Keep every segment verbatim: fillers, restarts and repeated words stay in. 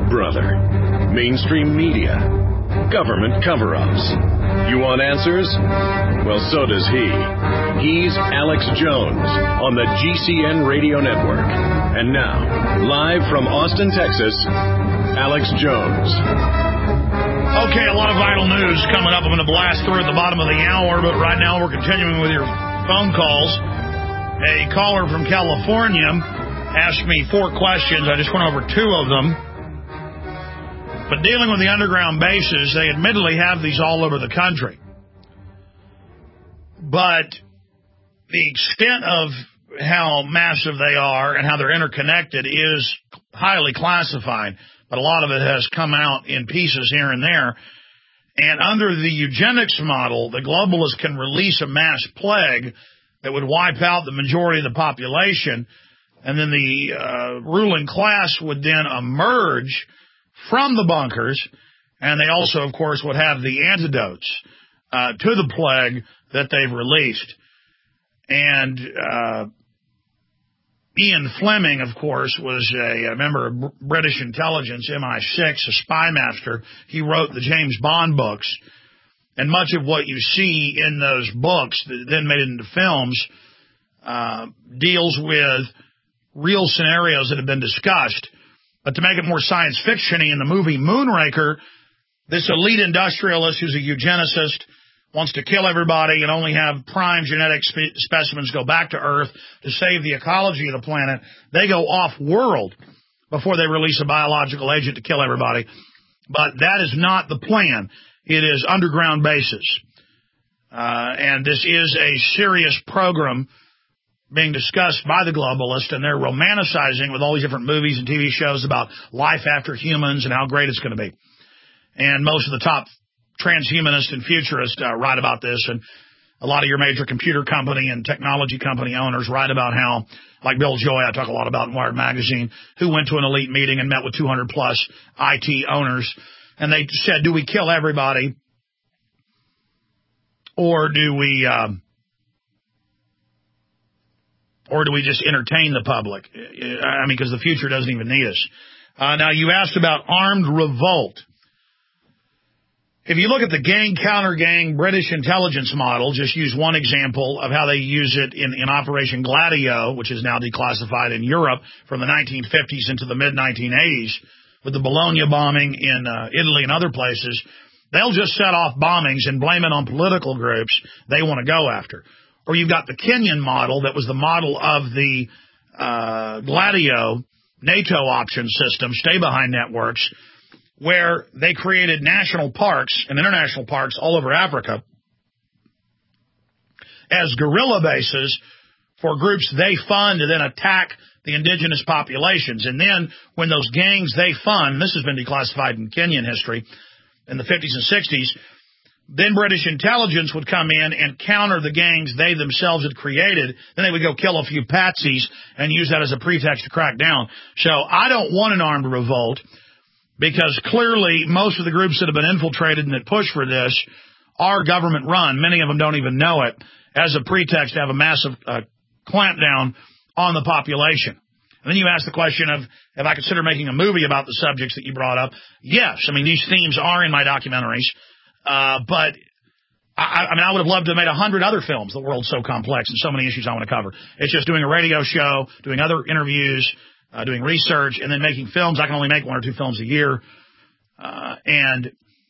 brother, mainstream media, government cover-ups. You want answers? Well, so does he. He's Alex Jones on the G C N Radio Network. And now, live from Austin, Texas, Alex Jones. Okay, a lot of vital news coming up. I'm going to blast through at the bottom of the hour, but right now we're continuing with your phone calls. A caller from California asked me four questions. I just went over two of them. But dealing with the underground bases, they admittedly have these all over the country. But the extent of how massive they are and how they're interconnected is highly classified. But a lot of it has come out in pieces here and there. And under the eugenics model, the globalists can release a mass plague that would wipe out the majority of the population. And then the uh, ruling class would then emerge from the bunkers, and they also, of course, would have the antidotes uh, to the plague that they've released. And uh, Ian Fleming, of course, was a, a member of British intelligence, M I six, a spy master. He wrote the James Bond books, and much of what you see in those books that then made it into films uh, deals with real scenarios that have been discussed. But to make it more science fiction-y, in the movie Moonraker, this elite industrialist who's a eugenicist wants to kill everybody and only have prime genetic spe- specimens go back to Earth to save the ecology of the planet. They go off-world before they release a biological agent to kill everybody. But that is not the plan. It is underground bases. Uh, and this is a serious program being discussed by the globalists, and they're romanticizing with all these different movies and T V shows about life after humans and how great it's going to be. And most of the top transhumanists and futurists uh, write about this, and a lot of your major computer company and technology company owners write about how, like Bill Joy, I talk a lot about in Wired Magazine, who went to an elite meeting and met with two hundred plus I T owners, and they said, do we kill everybody, or do we... Um, Or do we just entertain the public? I mean, because the future doesn't even need us. Uh, now, you asked about armed revolt. If you look at the gang counter gang British intelligence model, just use one example of how they use it in, in Operation Gladio, which is now declassified in Europe from the nineteen fifties into the mid nineteen eighties, with the Bologna bombing in uh, Italy and other places. They'll just set off bombings and blame it on political groups they want to go after. Or you've got the Kenyan model that was the model of the uh, Gladio NATO option system, stay-behind networks, where they created national parks and international parks all over Africa as guerrilla bases for groups they fund to then attack the indigenous populations. And then when those gangs they fund, this has been declassified in Kenyan history in the fifties and sixties, then British intelligence would come in and counter the gangs they themselves had created. Then they would go kill a few patsies and use that as a pretext to crack down. So I don't want an armed revolt, because clearly most of the groups that have been infiltrated and that push for this are government run. Many of them don't even know it, as a pretext to have a massive uh, clampdown on the population. And then you ask the question of, if I consider making a movie about the subjects that you brought up. Yes, I mean, these themes are in my documentaries. Uh, but, I, I mean, I would have loved to have made a hundred other films. The world's so complex and so many issues I want to cover. It's just doing a radio show, doing other interviews, uh, doing research, and then making films. I can only make one or two films a year. Uh, and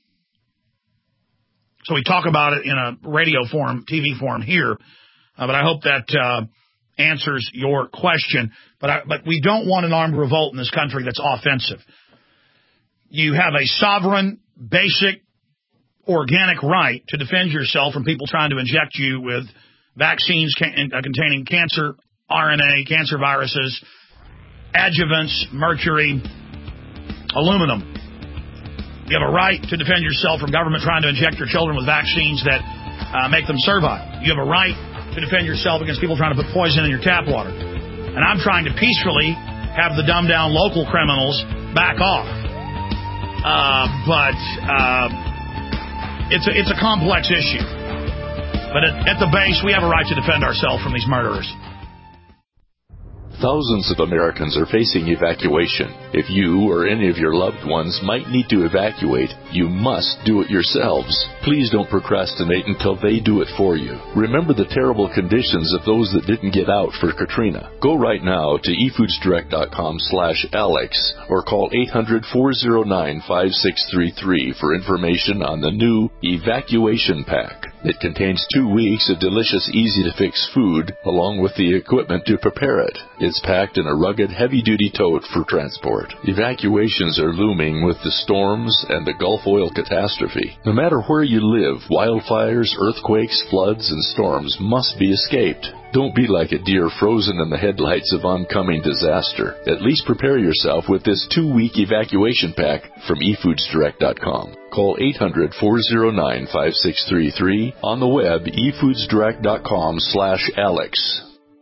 so we talk about it in a radio form, T V form here. Uh, but I hope that uh, answers your question. But, I, but we don't want an armed revolt in this country that's offensive. You have a sovereign, basic, organic right to defend yourself from people trying to inject you with vaccines can, uh, containing cancer R N A, cancer viruses, adjuvants, mercury, aluminum. You have a right to defend yourself from government trying to inject your children with vaccines that uh, make them servile. You have a right to defend yourself against people trying to put poison in your tap water. And I'm trying to peacefully have the dumbed-down local criminals back off. Uh, but... Uh, It's a, it's a complex issue. But at, at the base, we have a right to defend ourselves from these murderers. Thousands of Americans are facing evacuation. If you or any of your loved ones might need to evacuate, you must do it yourselves. Please don't procrastinate until they do it for you. Remember the terrible conditions of those that didn't get out for Katrina. Go right now to e foods direct dot com slash Alex or call eight hundred, four oh nine, five six three three for information on the new Evacuation Pack. It contains two weeks of delicious, easy-to-fix food along with the equipment to prepare it. It's packed in a rugged, heavy-duty tote for transport. Evacuations are looming with the storms and the Gulf oil catastrophe. No matter where you live, wildfires, earthquakes, floods, and storms must be escaped. Don't be like a deer frozen in the headlights of oncoming disaster. At least prepare yourself with this two-week evacuation pack from e foods direct dot com. Call eight hundred, four oh nine, five six three three. On the web, e foods direct dot com slash Alex.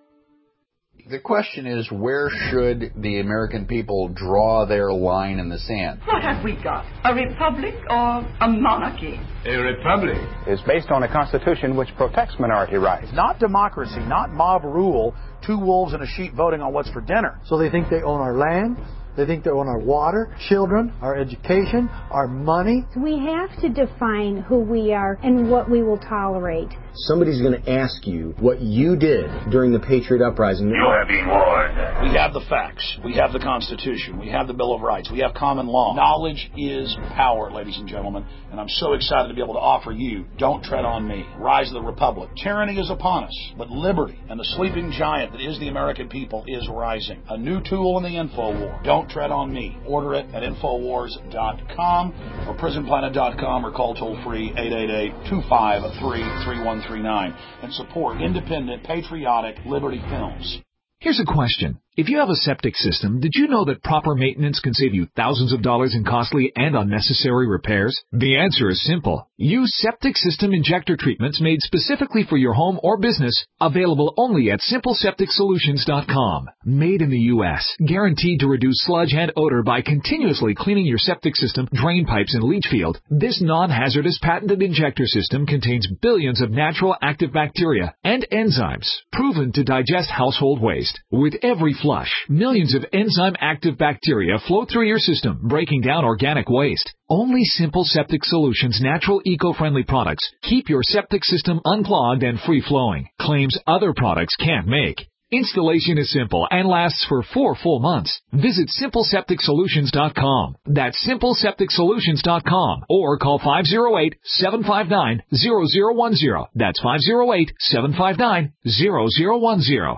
The question is, where should the American people draw their line in the sand? What have we got? A republic or a monarchy? A republic is based on a constitution which protects minority rights. Not democracy, not mob rule, two wolves and a sheep voting on what's for dinner. So they think they own our land, they think they own our water, children, our education, our money. We have to define who we are and what we will tolerate. Somebody's going to ask you what you did during the Patriot Uprising. You are being warned. We have the facts. We have the Constitution. We have the Bill of Rights. We have common law. Knowledge is power, ladies and gentlemen. And I'm so excited to be able to offer you Don't Tread on Me, Rise of the Republic. Tyranny is upon us, but liberty and the sleeping giant that is the American people is rising. A new tool in the info war. Don't Tread on Me. Order it at infowars dot com or prison planet dot com or call toll free eight eight eight, two five three, three one three nine and support independent, patriotic Liberty Films. Here's a question. If you have a septic system, did you know that proper maintenance can save you thousands of dollars in costly and unnecessary repairs? The answer is simple. Use septic system injector treatments made specifically for your home or business, available only at simple septic solutions dot com. Made in the U S, guaranteed to reduce sludge and odor by continuously cleaning your septic system, drain pipes, and leach field, this non-hazardous patented injector system contains billions of natural active bacteria and enzymes, proven to digest household waste. With every flush, millions of enzyme-active bacteria flow through your system, breaking down organic waste. Only Simple Septic Solutions natural eco-friendly products keep your septic system unclogged and free-flowing, claims other products can't make. Installation is simple and lasts for four full months. Visit simple septic solutions dot com. That's simple septic solutions dot com or call five oh eight, seven five nine, zero zero one zero. That's five oh eight, seven five nine, zero zero one zero.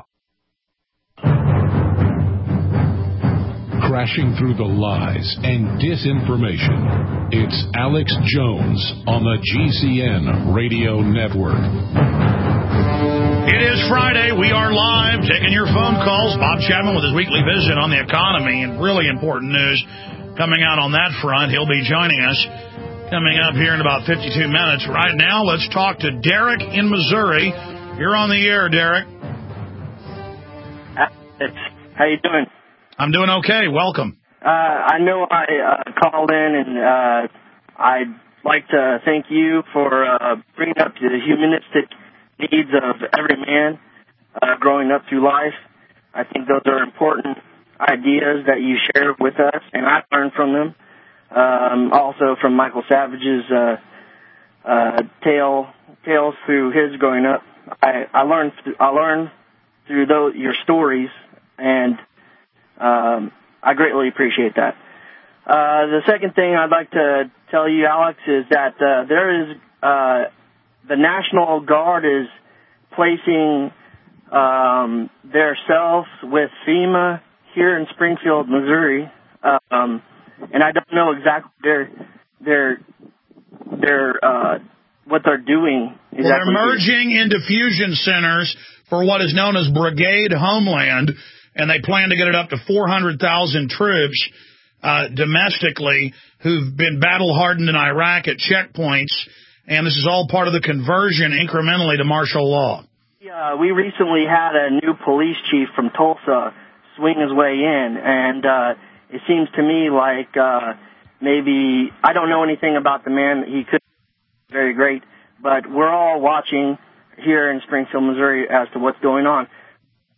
Crashing through the lies and disinformation. It's Alex Jones on the G C N Radio Network. It is Friday. We are live taking your phone calls. Bob Chapman with his weekly visit on the economy and really important news coming out on that front. He'll be joining us coming up here in about fifty-two minutes. Right now, let's talk to Derek in Missouri. You're on the air, Derek. How you doing? I'm doing okay. Welcome. Uh, I know I uh, called in, and uh, I'd like to thank you for uh, bringing up the humanistic needs of every man uh, growing up through life. I think those are important ideas that you share with us, and I learned from them. Um, also from Michael Savage's uh, uh, tale, tales through his growing up. I, I learned th- I learned through those, your stories, and Um, I greatly appreciate that. Uh, the second thing I'd like to tell you, Alex, is that uh, there is uh, the National Guard is placing um, their self with FEMA here in Springfield, Missouri, um, and I don't know exactly their their their uh, what they're doing. Exactly. Well, they're merging into fusion centers for what is known as Brigade Homeland. And they plan to get it up to four hundred thousand troops uh, domestically who've been battle-hardened in Iraq at checkpoints. And this is all part of the conversion incrementally to martial law. Yeah, we recently had a new police chief from Tulsa swing his way in. And uh, it seems to me like uh, maybe, I don't know anything about the man. He could be very great. But we're all watching here in Springfield, Missouri as to what's going on.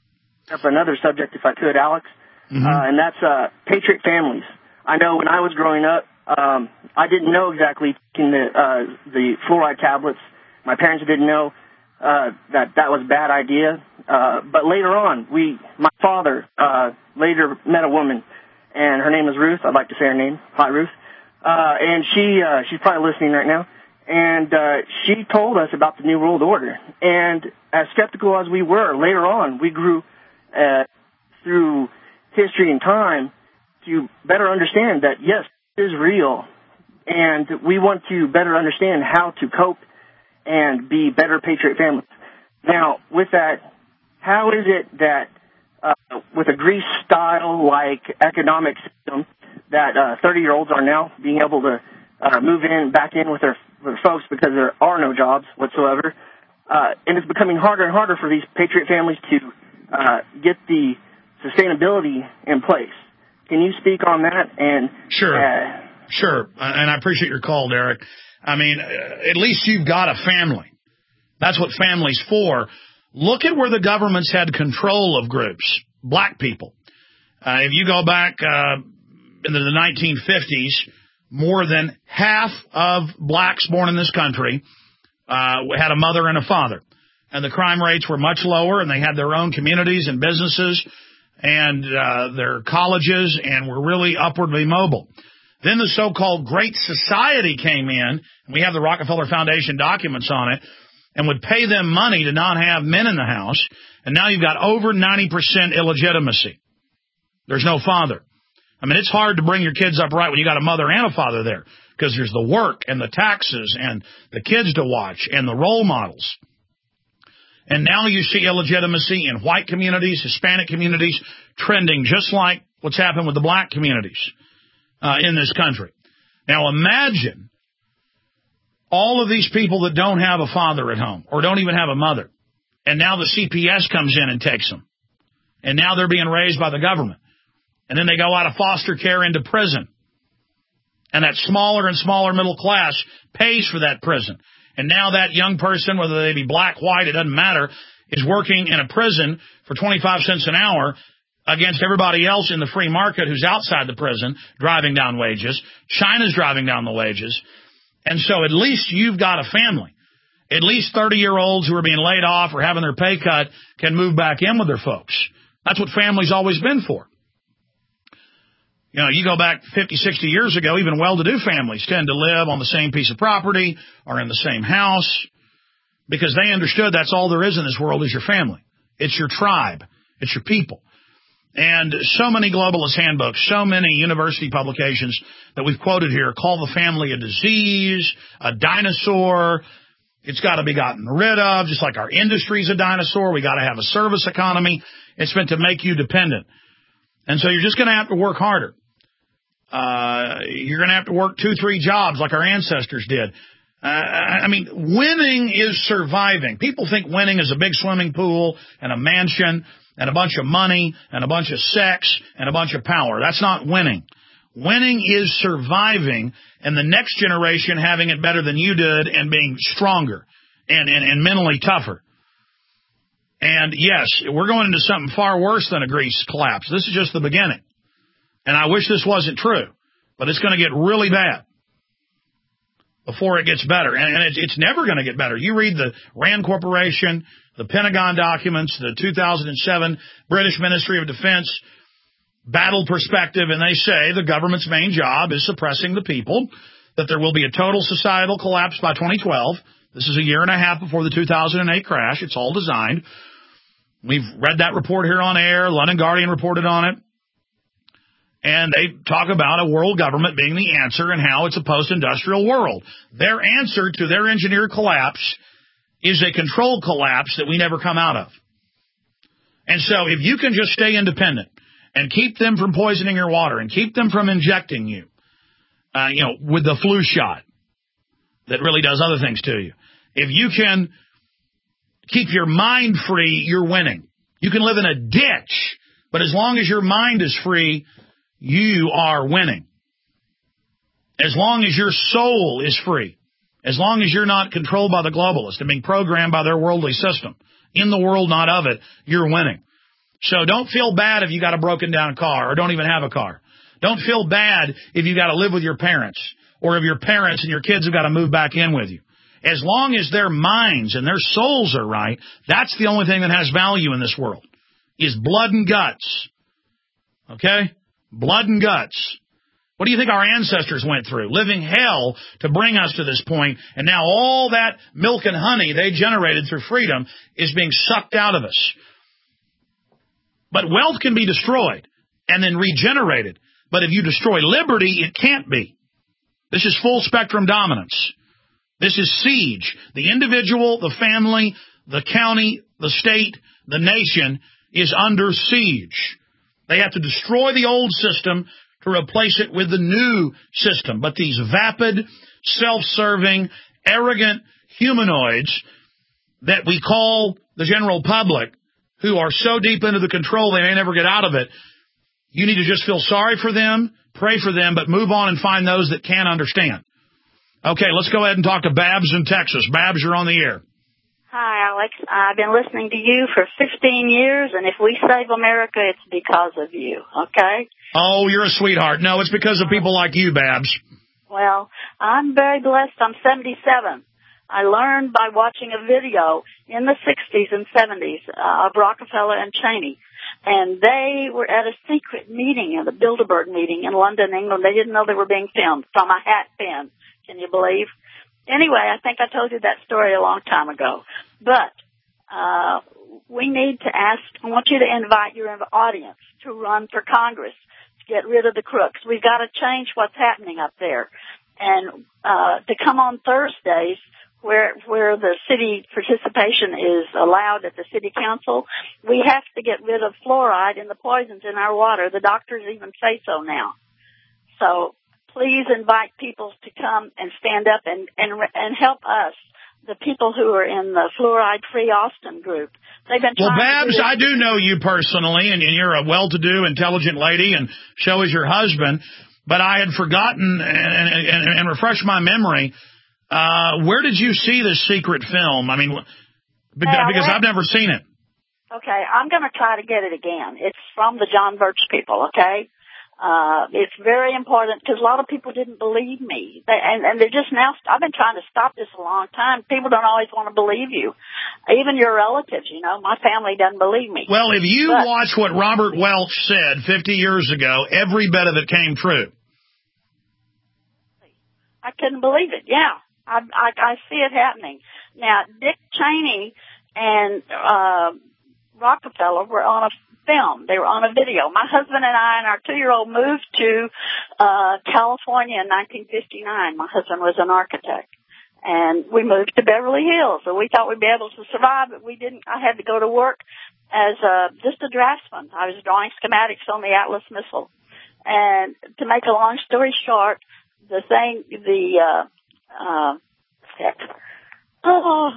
up another subject, if I could, Alex, mm-hmm. uh, and that's uh, patriot families. I know when I was growing up, um, I didn't know exactly taking the, uh, the fluoride tablets. My parents didn't know uh, that that was a bad idea. Uh, but later on, we, my father uh, later met a woman, and her name is Ruth. I'd like to say her name. Hi, Ruth. Uh, and she uh, she's probably listening right now. And uh, she told us about the New World Order. And as skeptical as we were, later on, we grew uh, through history and time to better understand that, yes, it is real. And we want to better understand how to cope and be better patriot families. Now, with that, how is it that uh, with a Greece-style like economic system that uh, thirty-year-olds are now being able to uh, move in back in with their, with their folks because there are no jobs whatsoever, uh, and it's becoming harder and harder for these patriot families to uh, get the sustainability in place. Can you speak on that? And sure, uh, sure, and I appreciate your call, Derek. I mean, at least you've got a family. That's what family's for. Look at where the government's had control of groups, black people. Uh, if you go back uh, into the nineteen fifties, more than half of blacks born in this country uh, had a mother and a father. And the crime rates were much lower, and they had their own communities and businesses and uh, their colleges, and were really upwardly mobile. Then the so-called Great Society came in, and we have the Rockefeller Foundation documents on it, and would pay them money to not have men in the house, and now you've got over ninety percent illegitimacy. There's no father. I mean, it's hard to bring your kids up right when you got a mother and a father there, because there's the work and the taxes and the kids to watch and the role models. And now you see illegitimacy in white communities, Hispanic communities, trending just like what's happened with the black communities uh, in this country. Now imagine all of these people that don't have a father at home or don't even have a mother. And now the C P S comes in and takes them. And now they're being raised by the government. And then they go out of foster care into prison. And that smaller and smaller middle class pays for that prison. And now that young person, whether they be black, white, it doesn't matter, is working in a prison for twenty-five cents an hour against everybody else in the free market who's outside the prison, driving down wages. China's driving down the wages. And so at least you've got a family. At least thirty-year-olds who are being laid off or having their pay cut can move back in with their folks. That's what family's always been for. You know, you go back fifty, sixty years ago, even well-to-do families tend to live on the same piece of property or in the same house because they understood that's all there is in this world is your family. It's your tribe. It's your people. And so many globalist handbooks, so many university publications that we've quoted here call the family a disease, a dinosaur. It's got to be gotten rid of, just like our industry's a dinosaur. We got to have a service economy. It's meant to make you dependent. And so you're just going to have to work harder. Uh, you're going to have to work two, three jobs like our ancestors did. Uh, I mean, winning is surviving. People think winning is a big swimming pool and a mansion and a bunch of money and a bunch of sex and a bunch of power. That's not winning. Winning is surviving and the next generation having it better than you did and being stronger and, and, and mentally tougher. And yes, we're going into something far worse than a Greece collapse. This is just the beginning. And I wish this wasn't true, but it's going to get really bad before it gets better. And, and it's, it's never going to get better. You read the Rand Corporation, the Pentagon documents, the two thousand seven British Ministry of Defense battle perspective, and they say the government's main job is suppressing the people, that there will be a total societal collapse by twenty twelve. This is a year and a half before the two thousand eight crash. It's all designed. We've read that report here on air. London Guardian reported on it. And they talk about a world government being the answer and how it's a post-industrial world. Their answer to their engineered collapse is a controlled collapse that we never come out of. And so if you can just stay independent and keep them from poisoning your water and keep them from injecting you, uh, you know, with the flu shot that really does other things to you. If you can keep your mind free, you're winning. You can live in a ditch, but as long as your mind is free, you are winning. As long as your soul is free, as long as you're not controlled by the globalists and being programmed by their worldly system, in the world, not of it, you're winning. So don't feel bad if you got a broken down car or don't even have a car. Don't feel bad if you got to live with your parents or if your parents and your kids have got to move back in with you. As long as their minds and their souls are right, that's the only thing that has value in this world, is blood and guts. Okay? Blood and guts. What do you think our ancestors went through? Living hell to bring us to this point, and now all that milk and honey they generated through freedom is being sucked out of us. But wealth can be destroyed and then regenerated. But if you destroy liberty, it can't be. This is full spectrum dominance. This is siege. The individual, the family, the county, the state, the nation is under siege. They have to destroy the old system to replace it with the new system. But these vapid, self-serving, arrogant humanoids that we call the general public, who are so deep into the control they may never get out of it, you need to just feel sorry for them, pray for them, but move on and find those that can understand. Okay, let's go ahead and talk to Babs in Texas. Babs, you're on the air. Hi, Alex. I've been listening to you for fifteen years, and if we save America, it's because of you, okay? Oh, you're a sweetheart. No, it's because of people like you, Babs. Well, I'm very blessed. I'm seventy-seven. I learned by watching a video in the sixties and seventies uh, of Rockefeller and Cheney. And they were at a secret meeting, the Bilderberg meeting in London, England. They didn't know they were being filmed from a hat pin. Can you believe? Anyway, I think I told you that story a long time ago. But uh we need to ask, I want you to invite your audience to run for Congress to get rid of the crooks. We've got to change what's happening up there. And uh to come on Thursdays, where where the city participation is allowed at the city council, we have to get rid of fluoride and the poisons in our water. The doctors even say so now. So please invite people to come and stand up and, and, and help us, the people who are in the Fluoride-Free Austin group. They've been well, trying Babs, to do I do know you personally, and, and you're a well-to-do, intelligent lady, and so is your husband. But I had forgotten and, and, and refreshed my memory. Uh, where did you see this secret film? I mean, because, hey, because I've never seen it. Okay, I'm going to try to get it again. It's from the John Birch people, okay? Uh, it's very important because a lot of people didn't believe me. They, and, and they're just now, I've been trying to stop this a long time. People don't always want to believe you. Even your relatives, you know, my family doesn't believe me. Well, if you but, watch what Robert Welch said fifty years ago, every bit of it came true. I couldn't believe it, yeah. I, I, I see it happening. Now, Dick Cheney and uh, Rockefeller were on a film. They were on a video. My husband and I and our two-year-old moved to uh California in nineteen fifty-nine. My husband was an architect. And we moved to Beverly Hills. So we thought we'd be able to survive, but we didn't. I had to go to work as a, just a draftsman. I was drawing schematics on the Atlas missile. And to make a long story short, the thing, the, uh, uh, heck, oh,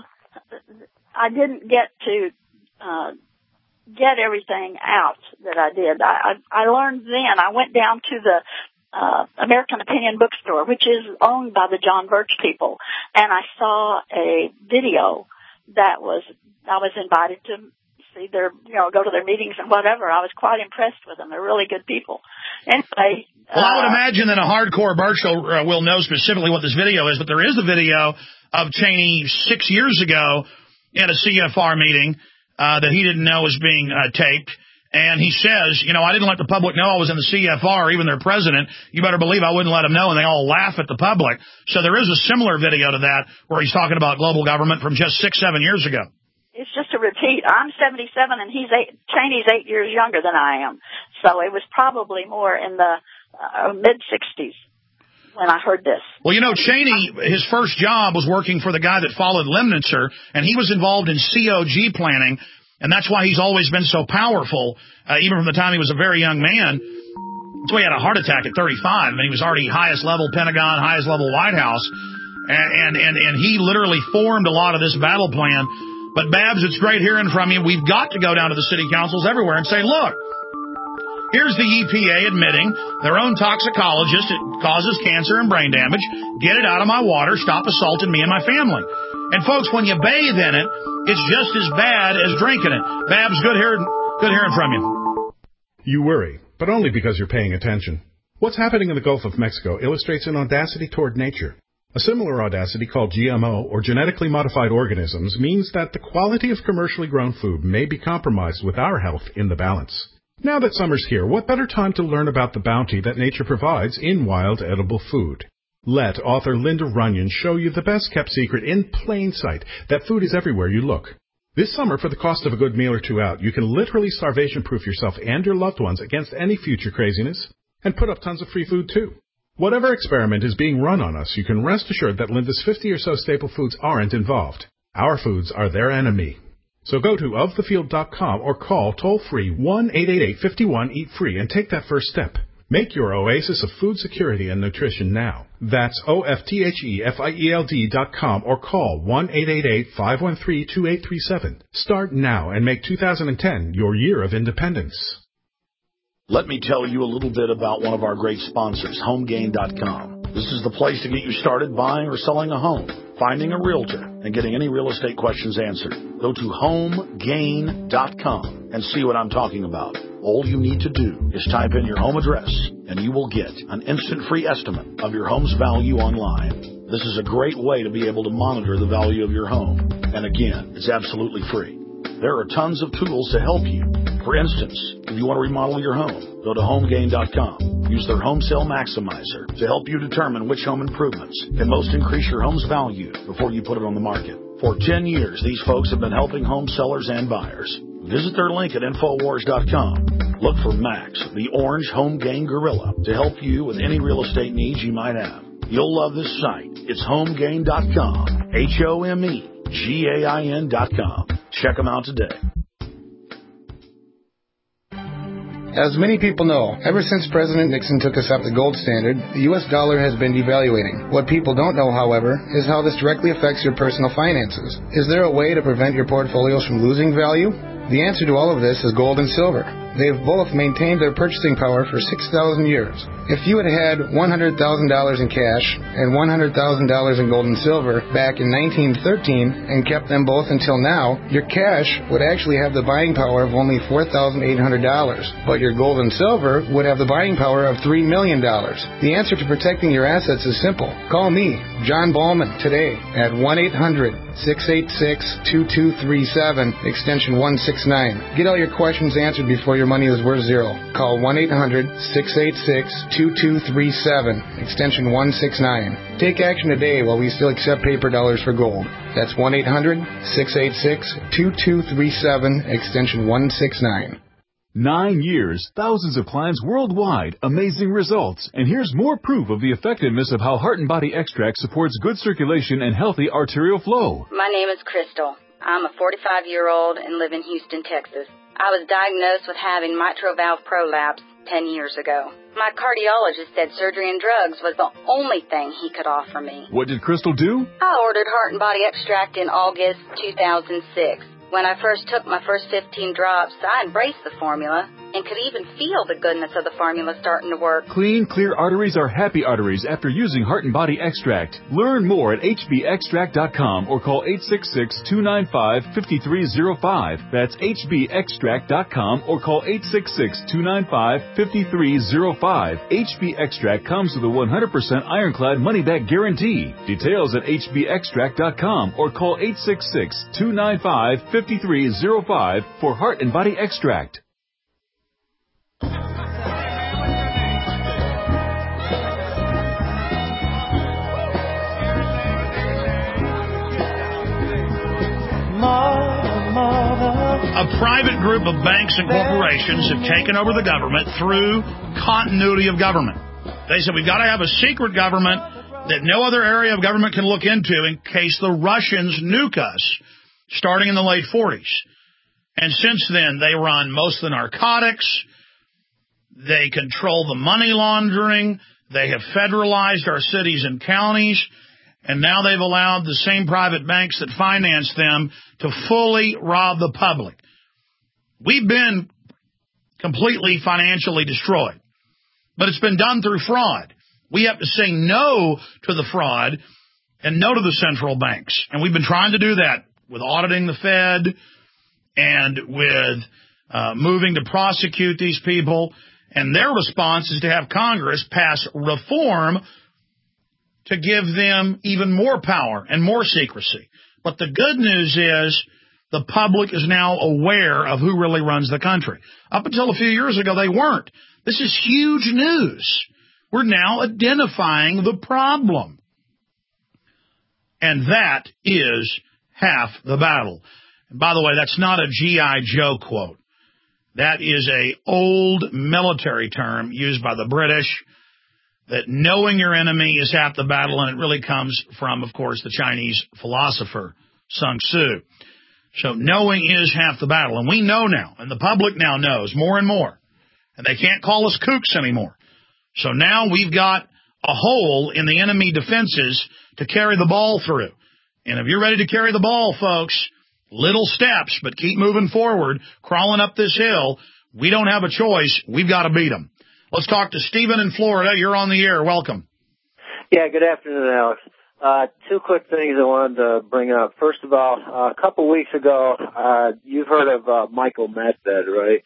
I didn't get to, uh, get everything out that I did. I, I, I learned then, I went down to the, uh, American Opinion bookstore, which is owned by the John Birch people, and I saw a video that was, I was invited to see their, you know, go to their meetings and whatever. I was quite impressed with them. They're really good people. Anyway. Well, I would uh, imagine that a hardcore Birchall uh, will know specifically what this video is, but there is a video of Cheney six years ago at a C F R meeting uh, that he didn't know was being uh, taped. And he says, you know, I didn't let the public know I was in the C F R, even their president. You better believe I wouldn't let them know, and they all laugh at the public. So there is a similar video to that where he's talking about global government from just six, seven years ago. It's just a repeat. I'm seventy-seven, and he's eight, Cheney's eight years younger than I am. So it was probably more in the uh, mid-sixties when I heard this. Well, you know, Cheney, his first job was working for the guy that followed Lemnitzer, and he was involved in C O G planning. And that's why he's always been so powerful, uh, even from the time he was a very young man. That's why he had a heart attack at thirty-five. I mean, he was already highest level Pentagon, highest level White House. And, and, and he literally formed a lot of this battle plan. But, Babs, it's great hearing from you. We've got to go down to the city councils everywhere and say, look, here's the E P A admitting their own toxicologist, it causes cancer and brain damage. Get it out of my water. Stop assaulting me and my family. And, folks, when you bathe in it, it's just as bad as drinking it. Babs, good hearing, Good hearing from you. You worry, but only because you're paying attention. What's happening in the Gulf of Mexico illustrates an audacity toward nature. A similar audacity called G M O, or genetically modified organisms, means that the quality of commercially grown food may be compromised with our health in the balance. Now that summer's here, what better time to learn about the bounty that nature provides in wild edible food? Let author Linda Runyon show you the best-kept secret in plain sight, that food is everywhere you look. This summer, for the cost of a good meal or two out, you can literally starvation-proof yourself and your loved ones against any future craziness, and put up tons of free food, too. Whatever experiment is being run on us, you can rest assured that Linda's fifty or so staple foods aren't involved. Our foods are their enemy. So go to of the field dot com or call toll-free one eight eight eight, five one, eat free and take that first step. Make your oasis of food security and nutrition now. That's O F T H E F I E L D dot com or call one eight eight eight, five one three, two eight three seven. Start now and make two thousand ten your year of independence. Let me tell you a little bit about one of our great sponsors, home gain dot com. This is the place to get you started buying or selling a home, finding a realtor, and getting any real estate questions answered. Go to home gain dot com and see what I'm talking about. All you need to do is type in your home address, and you will get an instant free estimate of your home's value online. This is a great way to be able to monitor the value of your home. And again, it's absolutely free. There are tons of tools to help you. For instance, if you want to remodel your home, go to home gain dot com. Use their Home Sale Maximizer to help you determine which home improvements can most increase your home's value before you put it on the market. For ten years, these folks have been helping home sellers and buyers. Visit their link at infowars dot com. Look for Max, the orange home gain gorilla, to help you with any real estate needs you might have. You'll love this site. It's home gain dot com. H O M E G A I N dot com. Check them out today. As many people know, ever since President Nixon took us up the gold standard, the U S dollar has been devaluating. What people don't know, however, is how this directly affects your personal finances. Is there a way to prevent your portfolios from losing value? The answer to all of this is gold and silver. They've both maintained their purchasing power for six thousand years. If you had had one hundred thousand dollars in cash and one hundred thousand dollars in gold and silver back in nineteen thirteen and kept them both until now, your cash would actually have the buying power of only four thousand eight hundred dollars, but your gold and silver would have the buying power of three million dollars. The answer to protecting your assets is simple. Call me, John Ballman, today at one eight hundred, six eight six, two two three seven, extension one six nine. Get all your questions answered before your money is worth zero. Call one eight hundred, six eight six, two two three seven, extension one six nine. Take action today while we still accept paper dollars for gold. That's one eight hundred, six eight six, two two three seven, extension one six nine. Nine years, thousands of clients worldwide, amazing results. And here's more proof of the effectiveness of how Heart and Body Extract supports good circulation and healthy arterial flow. My name is Crystal. I'm a forty-five-year-old and live in Houston, Texas. I was diagnosed with having mitral valve prolapse ten years ago. My cardiologist said surgery and drugs was the only thing he could offer me. What did Crystal do? I ordered Heart and Body Extract in August two thousand six. When I first took my first fifteen drops, I embraced the formula and could even feel the goodness of the formula starting to work. Clean, clear arteries are happy arteries after using Heart and Body Extract. Learn more at H B extract dot com or call eight six six, two nine five, five three zero five. That's H B extract dot com or call eight six six, two nine five, five three zero five. H B Extract comes with a one hundred percent ironclad money-back guarantee. Details at H B extract dot com or call eight six six, two nine five, five three zero five for Heart and Body Extract. A private group of banks and corporations have taken over the government through continuity of government. They said we've got to have a secret government that no other area of government can look into in case the Russians nuke us, starting in the late forties. And since then, they run most of the narcotics. They control the money laundering. They have federalized our cities and counties. And now they've allowed the same private banks that finance them to fully rob the public. We've been completely financially destroyed, but it's been done through fraud. We have to say no to the fraud and no to the central banks. And we've been trying to do that with auditing the Fed and with uh, moving to prosecute these people. And their response is to have Congress pass reform to give them even more power and more secrecy. But the good news is the public is now aware of who really runs the country. Up until a few years ago, they weren't. This is huge news. We're now identifying the problem. And that is half the battle. And by the way, that's not a G I Joe quote. That is a old military term used by the British, that knowing your enemy is half the battle, and it really comes from, of course, the Chinese philosopher Sun Tzu. So knowing is half the battle, and we know now, and the public now knows more and more, and they can't call us kooks anymore. So now we've got a hole in the enemy defenses to carry the ball through. And if you're ready to carry the ball, folks, little steps, but keep moving forward, crawling up this hill. We don't have a choice. We've got to beat them. Let's talk to Stephen in Florida. You're on the air. Welcome. Yeah, good afternoon, Alex. Uh, two quick things I wanted to bring up. First of all, uh, a couple weeks ago, uh, you've heard of uh, Michael Medved, right?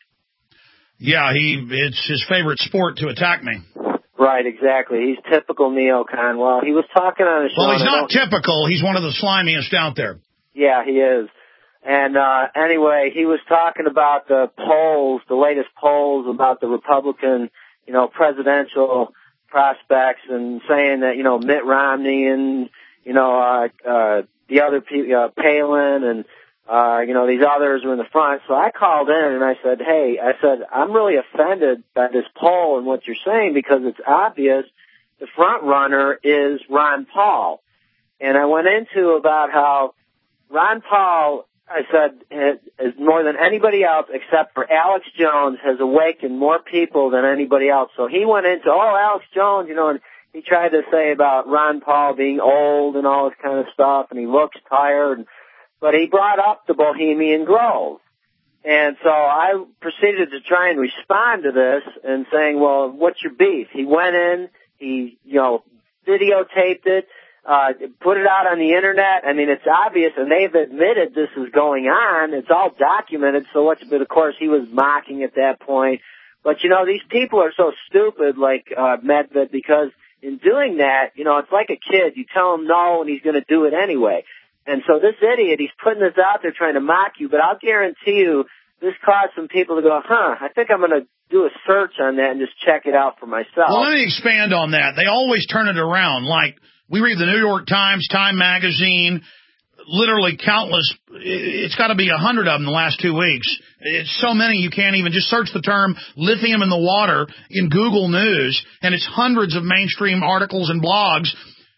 Yeah, he it's his favorite sport to attack me. Right, exactly. He's typical neocon. Well, he was talking on a show. Well, he's not typical. He's one of the slimiest out there. Yeah, he is. And uh anyway, he was talking about the polls, the latest polls about the Republican, you know, presidential prospects, and saying that, you know, Mitt Romney and, you know, uh, uh the other people, uh, Palin and, uh, you know, these others were in the front. So I called in and I said, hey, I said, I'm really offended by this poll and what you're saying, because it's obvious the front runner is Ron Paul. And I went into about how Ron Paul, I said, is more than anybody else except for Alex Jones, has awakened more people than anybody else. So he went into, oh, Alex Jones, you know, and he tried to say about Ron Paul being old and all this kind of stuff, and he looks tired. But he brought up the Bohemian Grove. And so I proceeded to try and respond to this and saying, well, what's your beef? He went in, he, you know, videotaped it. Uh, put it out on the internet. I mean, it's obvious, and they've admitted this is going on. It's all documented. So what's, but of course he was mocking at that point. But you know, these people are so stupid, like, uh, Medved, because in doing that, you know, it's like a kid. You tell him no, and he's going to do it anyway. And so this idiot, he's putting this out there trying to mock you, but I'll guarantee you this caused some people to go, huh, I think I'm going to do a search on that and just check it out for myself. Well, let me expand on that. They always turn it around. Like, we read the New York Times, Time Magazine, literally countless. It's got to be a hundred of them in the last two weeks. It's so many you can't even just search the term lithium in the water in Google News, and it's hundreds of mainstream articles and blogs.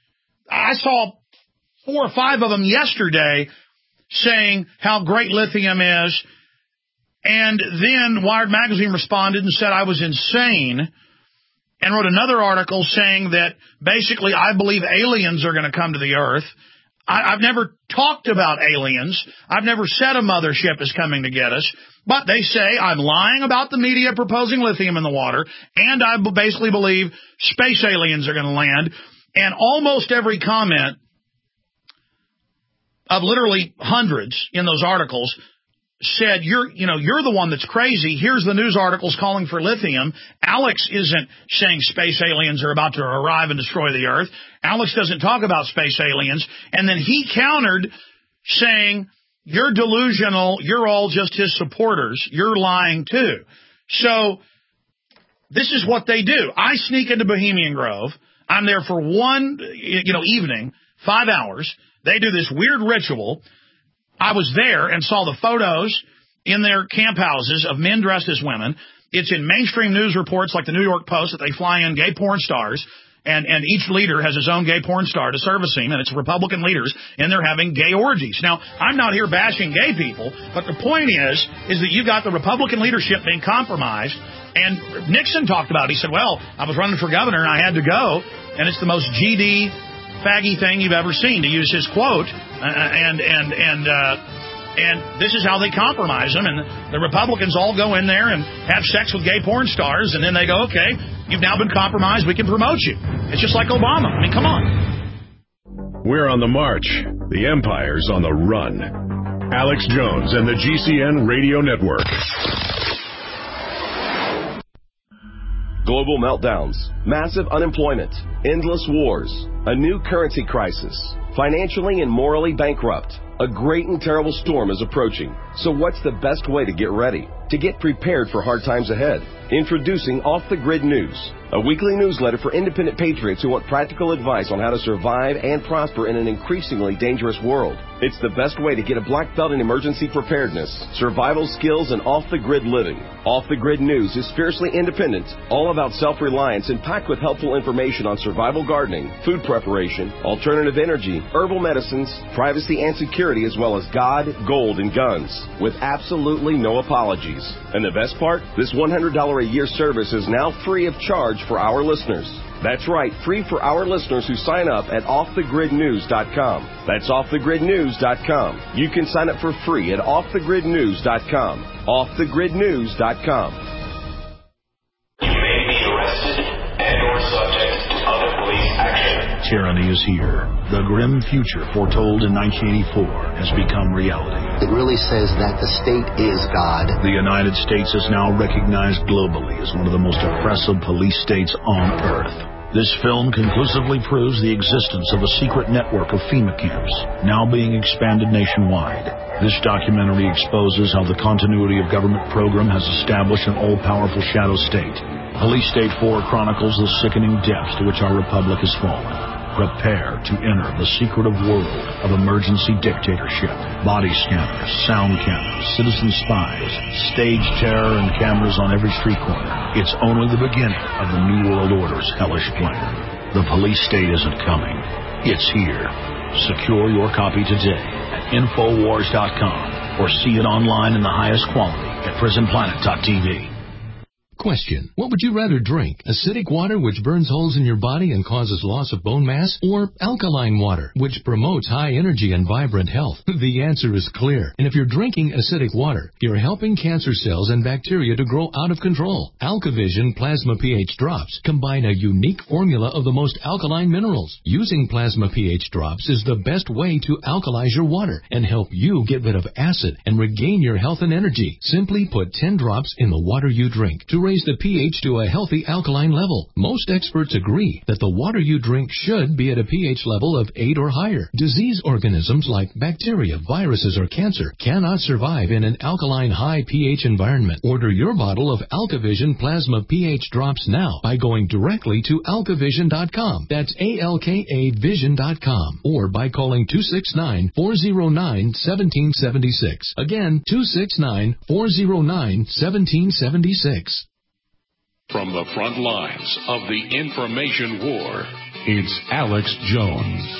I saw four or five of them yesterday saying how great lithium is, and then Wired Magazine responded and said I was insane, and wrote another article saying that basically I believe aliens are going to come to the earth. I, I've never talked about aliens. I've never said a mothership is coming to get us. But they say I'm lying about the media proposing lithium in the water, and I basically believe space aliens are going to land. And almost every comment of literally hundreds in those articles said, you're, you know, you're the one that's crazy. Here's the news articles calling for lithium. Alex isn't saying space aliens are about to arrive and destroy the earth. Alex doesn't talk about space aliens. And then he countered saying, you're delusional. You're all just his supporters. You're lying too. So this is what they do. I sneak into Bohemian Grove. I'm there for one, you know, evening, five hours. They do this weird ritual. I was there and saw the photos in their camp houses of men dressed as women. It's in mainstream news reports like the New York Post that they fly in gay porn stars, and, and each leader has his own gay porn star to service him, and it's Republican leaders, and they're having gay orgies. Now, I'm not here bashing gay people, but the point is, is that you've got the Republican leadership being compromised, and Nixon talked about it. He said, well, I was running for governor, and I had to go, and it's the most G D faggy thing you've ever seen, to use his quote, uh, and and and uh, and this is how they compromise them. And the Republicans all go in there and have sex with gay porn stars, and then they go, okay, you've now been compromised, we can promote you. It's just like Obama. I mean, come on. We're on the march. The empire's on the run. Alex Jones and the G C N Radio Network. global meltdowns, massive unemployment, endless wars, a new currency crisis, financially and morally bankrupt. A great and terrible storm is approaching. So what's the best way to get ready? To get prepared for hard times ahead? Introducing Off the Grid News, a weekly newsletter for independent patriots who want practical advice on how to survive and prosper in an increasingly dangerous world. It's the best way to get a black belt in emergency preparedness, survival skills, and off-the-grid living. Off the Grid News is fiercely independent, all about self-reliance, and packed with helpful information on survival gardening, food preparation, alternative energy, herbal medicines, privacy and security, as well as God, gold, and guns, with absolutely no apologies. And the best part? This one hundred dollars a year service is now free of charge for our listeners. That's right, free for our listeners who sign up at off the grid news dot com. That's off the grid news dot com. You can sign up for free at off the grid news dot com. off the grid news dot com. You may be arrested and or subject to other police action. Tyranny is here. The grim future foretold in nineteen eighty-four has become reality. It really says that the state is God. The United States is now recognized globally as one of the most oppressive police states on earth. This film conclusively proves the existence of a secret network of FEMA camps, now being expanded nationwide. This documentary exposes how the continuity of government program has established an all-powerful shadow state. Police State four chronicles the sickening depths to which our republic has fallen. Prepare to enter the secretive world of emergency dictatorship, body scanners, sound cameras, citizen spies, stage terror, and cameras on every street corner. It's only the beginning of the New World Order's hellish plan. The police state isn't coming. It's here. Secure your copy today at infowars dot com or see it online in the highest quality at prison planet dot t v. Question. What would you rather drink? Acidic water, which burns holes in your body and causes loss of bone mass? Or alkaline water, which promotes high energy and vibrant health? The answer is clear. And if you're drinking acidic water, you're helping cancer cells and bacteria to grow out of control. AlkaVision Plasma pH Drops combine a unique formula of the most alkaline minerals. Using Plasma pH Drops is the best way to alkalize your water and help you get rid of acid and regain your health and energy. Simply put ten drops in the water you drink to raise the pH to a healthy alkaline level. Most experts agree that the water you drink should be at a pH level of eight or higher. Disease organisms like bacteria, viruses, or cancer cannot survive in an alkaline high pH environment. Order your bottle of AlkaVision Plasma pH Drops now by going directly to alka vision dot com. That's A L K A vision dot com. Or by calling two six nine, four zero nine, one seven seven six. Again, two six nine, four zero nine, one seven seven six. From the front lines of the information war, it's Alex Jones.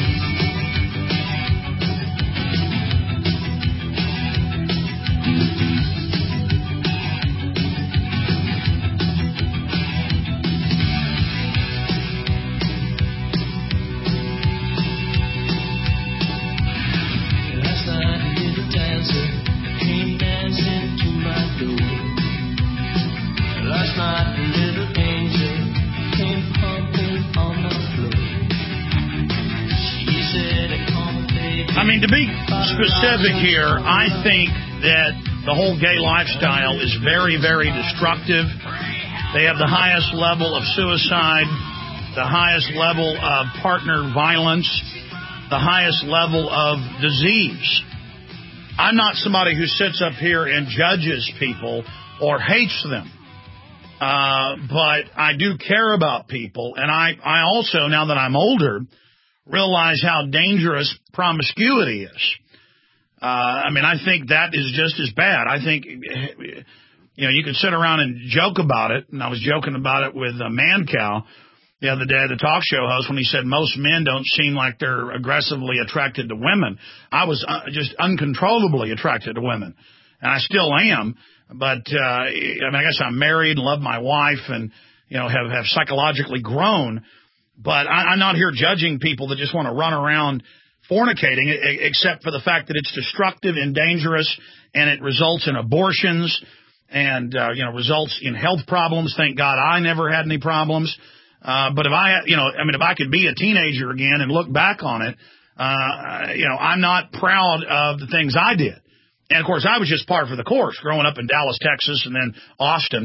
Last night a little dancer came dancing to my door. Last night a little angel came pumping on the floor. She said, "Come, baby." I mean, to be specific here, I think that the whole gay lifestyle is very, very destructive. They have the highest level of suicide, the highest level of partner violence, the highest level of disease. I'm not somebody who sits up here and judges people or hates them. Uh, but I do care about people, and I, I also, now that I'm older, realize how dangerous promiscuity is. Uh, I mean, I think that is just as bad. I think, you know, you can sit around and joke about it, and I was joking about it with uh, Mancow the other day, the talk show host, when he said most men don't seem like they're aggressively attracted to women. I was uh, just uncontrollably attracted to women, and I still am. But, uh, I mean, I guess I'm married and love my wife and, you know, have, have psychologically grown. But I, I'm not here judging people that just want to run around fornicating, except for the fact that it's destructive and dangerous, and it results in abortions and, uh, you know, results in health problems. Thank God I never had any problems. Uh, but if I, you know, I mean, if I could be a teenager again and look back on it, uh, you know, I'm not proud of the things I did. And, of course, I was just par for the course growing up in Dallas, Texas, and then Austin,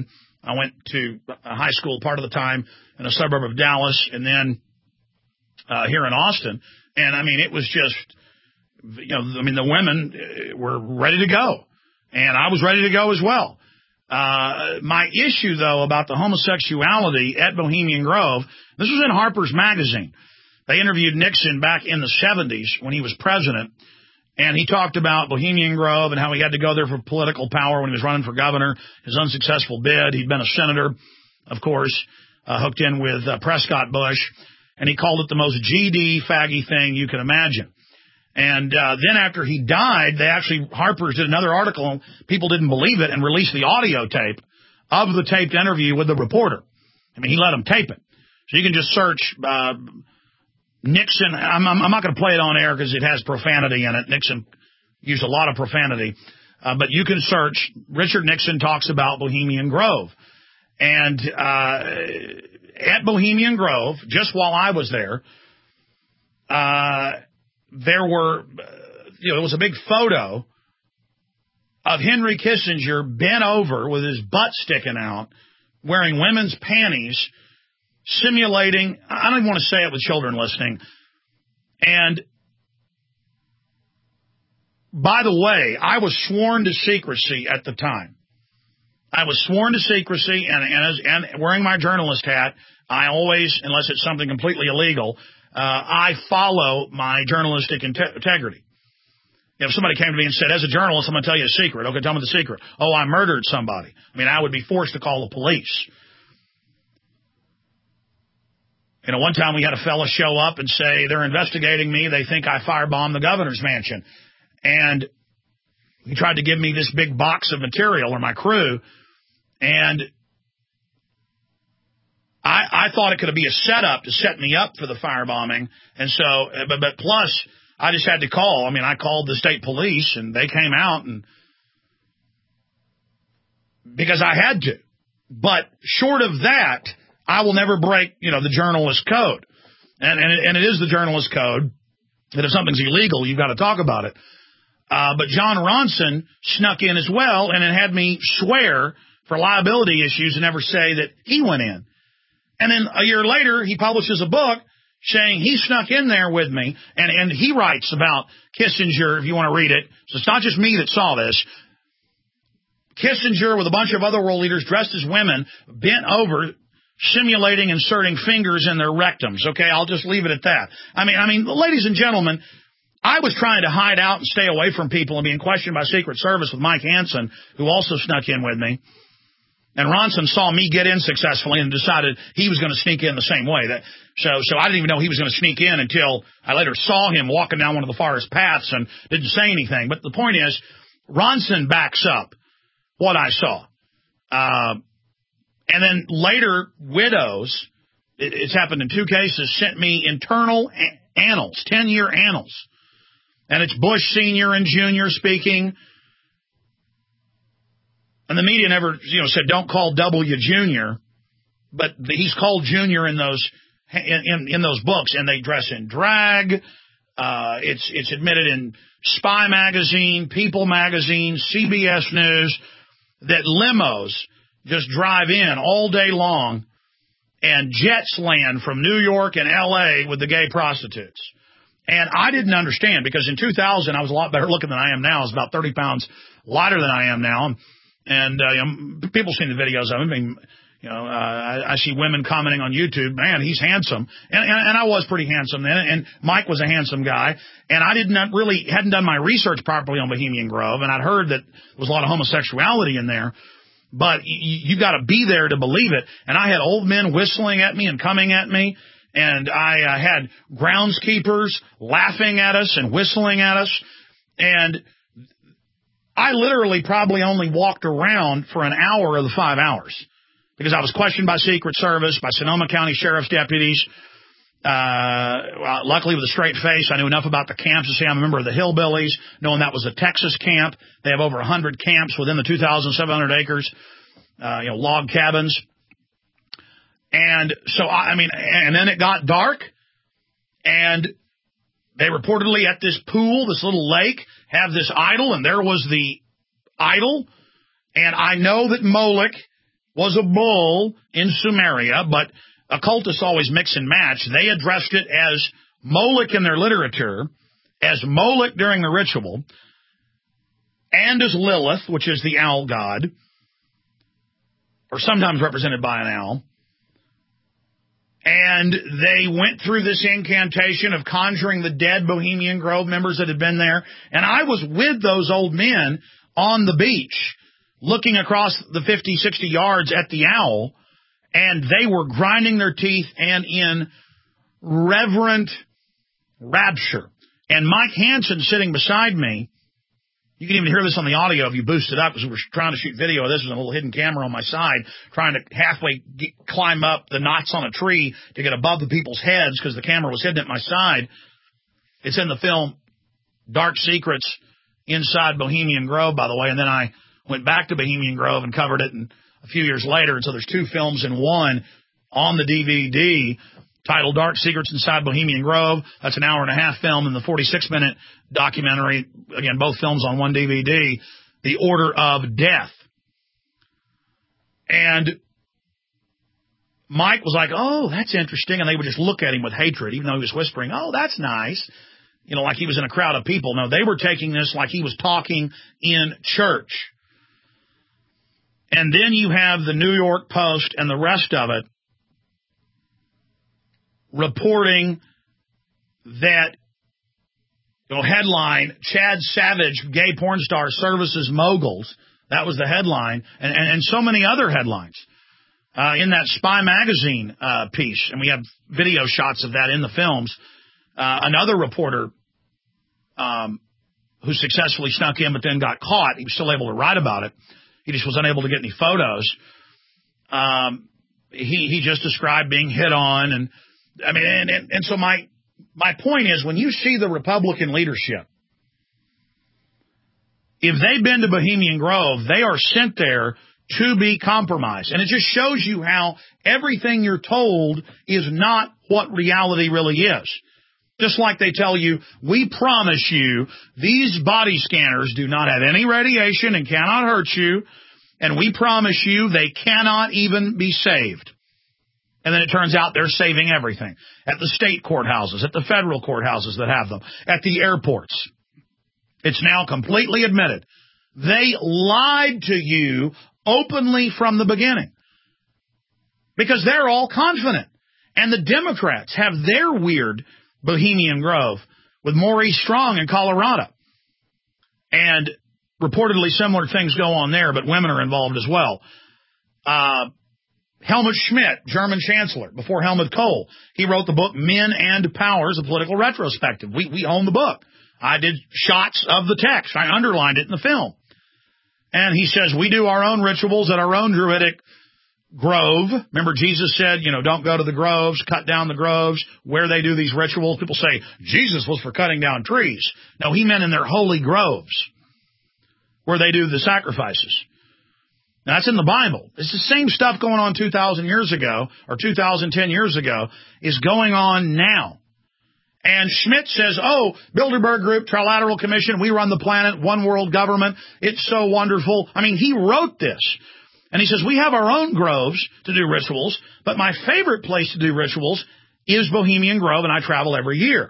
I went to a high school part of the time in a suburb of Dallas, and then uh, here in Austin. And, I mean, it was just, you know, I mean, the women were ready to go. And I was ready to go as well. Uh, my issue, though, about the homosexuality at Bohemian Grove, this was in Harper's Magazine. They interviewed Nixon back in the seventies when he was president, and he talked about Bohemian Grove and how he had to go there for political power when he was running for governor, his unsuccessful bid. He'd been a senator, of course, uh, hooked in with uh, Prescott Bush, and he called it the most G D faggy thing you can imagine. And uh, then after he died, they actually, Harper's did another article, people didn't believe it, and released the audio tape of the taped interview with the reporter. I mean, he let them tape it. So you can just search uh, Nixon. I'm, I'm, I'm not going to play it on air because it has profanity in it. Nixon used a lot of profanity. Uh, but you can search Richard Nixon talks about Bohemian Grove. And uh, at Bohemian Grove, just while I was there, uh, there were, you know, there was a big photo of Henry Kissinger bent over with his butt sticking out, wearing women's panties, simulating, I don't even want to say it with children listening. And by the way, I was sworn to secrecy at the time. I was sworn to secrecy, and, and, as, and wearing my journalist hat, I always, unless it's something completely illegal, uh, I follow my journalistic inte- integrity. If somebody came to me and said, as a journalist, I'm going to tell you a secret. Okay, tell me the secret. Oh, I murdered somebody. I mean, I would be forced to call the police. You know, one time we had a fella show up and say, they're investigating me. They think I firebombed the governor's mansion. And he tried to give me this big box of material, or my crew, and I, I thought it could be a setup to set me up for the firebombing. And so, but, but plus, I just had to call. I mean, I called the state police, and they came out, and because I had to. But short of that, I will never break, you know, the journalist code. And, and, it, and it is the journalist code that if something's illegal, you've got to talk about it. Uh, but John Ronson snuck in as well, and it had me swear for liability issues and never say that he went in. And then a year later, he publishes a book saying he snuck in there with me, and, and he writes about Kissinger, if you want to read it. So it's not just me that saw this. Kissinger with a bunch of other world leaders dressed as women, bent over, simulating inserting fingers in their rectums. Okay, I'll just leave it at that. I mean, I mean, ladies and gentlemen, I was trying to hide out and stay away from people and being questioned by Secret Service with Mike Hansen, who also snuck in with me. And Ronson saw me get in successfully and decided he was going to sneak in the same way. That so so I didn't even know he was going to sneak in until I later saw him walking down one of the forest paths and didn't say anything. But the point is, Ronson backs up what I saw. Uh, and then later, Widows, it, it's happened in two cases, sent me internal a- annals, ten-year annals. And it's Bush Senior and Junior speaking. And the media never, you know, said, don't call W Junior But he's called Junior in those in, in, in those books, and they dress in drag. Uh, it's it's admitted in Spy Magazine, People Magazine, C B S News, that limos just drive in all day long and jets land from New York and L A with the gay prostitutes. And I didn't understand, because in two thousand, I was a lot better looking than I am now. I was about thirty pounds lighter than I am now. And uh, you know, people seen the videos of him. I mean, you know, uh, I, I see women commenting on YouTube, man, he's handsome. And, and, and I was pretty handsome then. And Mike was a handsome guy. And I did not really, hadn't done my research properly on Bohemian Grove. And I'd heard that there was a lot of homosexuality in there. But you, you got to be there to believe it. And I had old men whistling at me and coming at me. And I uh, had groundskeepers laughing at us and whistling at us. And I literally probably only walked around for an hour of the five hours because I was questioned by Secret Service, by Sonoma County Sheriff's deputies. Uh, well, luckily, with a straight face, I knew enough about the camps to say I'm a member of the Hillbillies, knowing that was a Texas camp. They have over one hundred camps within the two thousand seven hundred acres, uh, you know, log cabins. And so, I, I mean, and then it got dark, and they reportedly at this pool, this little lake, have this idol, and there was the idol. And I know that Moloch was a bull in Sumeria, but occultists always mix and match. They addressed it as Moloch in their literature, as Moloch during the ritual, and as Lilith, which is the owl god, or sometimes represented by an owl. And they went through this incantation of conjuring the dead Bohemian Grove members that had been there. And I was with those old men on the beach, looking across the fifty, sixty yards at the owl, and they were grinding their teeth and in reverent rapture. And Mike Hansen sitting beside me, you can even hear this on the audio if you boost it up, because we were trying to shoot video of this with a little hidden camera on my side, trying to halfway get, climb up the knots on a tree to get above the people's heads because the camera was hidden at my side. It's in the film Dark Secrets Inside Bohemian Grove, by the way, and then I went back to Bohemian Grove and covered it and a few years later, and so there's two films in one on the D V D titled Dark Secrets Inside Bohemian Grove. That's an hour and a half film, and the forty-six minute documentary, again, both films on one D V D, The Order of Death. And Mike was like, oh, that's interesting, and they would just look at him with hatred, even though he was whispering, oh, that's nice, you know, like he was in a crowd of people. No, they were taking this like he was talking in church. And then you have the New York Post and the rest of it reporting that, you know, headline, Chad Savage, gay porn star services moguls. That was the headline. And, and, and so many other headlines uh, in that Spy Magazine uh, piece. And we have video shots of that in the films. Uh, another reporter um, who successfully snuck in but then got caught, he was still able to write about it. He just was unable to get any photos. Um, he, he just described being hit on. And I mean, and, and, and so my, my point is, when you see the Republican leadership, if they've been to Bohemian Grove, they are sent there to be compromised. And it just shows you how everything you're told is not what reality really is. Just like they tell you, we promise you these body scanners do not have any radiation and cannot hurt you, and we promise you they cannot even be saved. And then it turns out they're saving everything. At the state courthouses, at the federal courthouses that have them, at the airports. It's now completely admitted. They lied to you openly from the beginning. Because they're all confident. And the Democrats have their weird Bohemian Grove with Maurice Strong in Colorado. And reportedly similar things go on there, but women are involved as well. Uh, Helmut Schmidt, German chancellor, before Helmut Kohl, he wrote the book Men and Powers, a political retrospective. We, we own the book. I did shots of the text. I underlined it in the film. And he says, we do our own rituals at our own Druidic grove. Remember, Jesus said, you know, don't go to the groves, cut down the groves where they do these rituals. People say Jesus was for cutting down trees. No, he meant in their holy groves where they do the sacrifices. Now, that's in the Bible. It's the same stuff going on two thousand years ago or two thousand ten years ago is going on now. And Schmidt says, oh, Bilderberg Group, Trilateral Commission, we run the planet, one world government. It's so wonderful. I mean, he wrote this. And he says, we have our own groves to do rituals, but my favorite place to do rituals is Bohemian Grove, and I travel every year.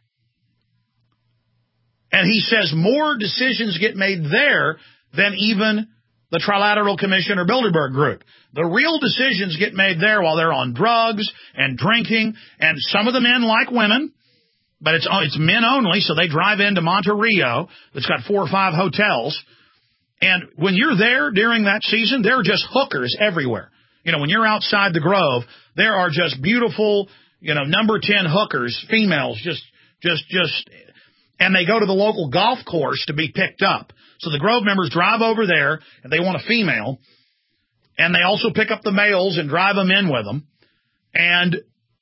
And he says more decisions get made there than even the Trilateral Commission or Bilderberg Group. The real decisions get made there while they're on drugs and drinking, and some of the men like women, but it's, it's men only, so they drive into Monte Rio that's got four or five hotels. And when you're there during that season, there are just hookers everywhere. You know, when you're outside the Grove, there are just beautiful, you know, number ten hookers, females, just, just, just, and they go to the local golf course to be picked up. So the Grove members drive over there, and they want a female, and they also pick up the males and drive them in with them. And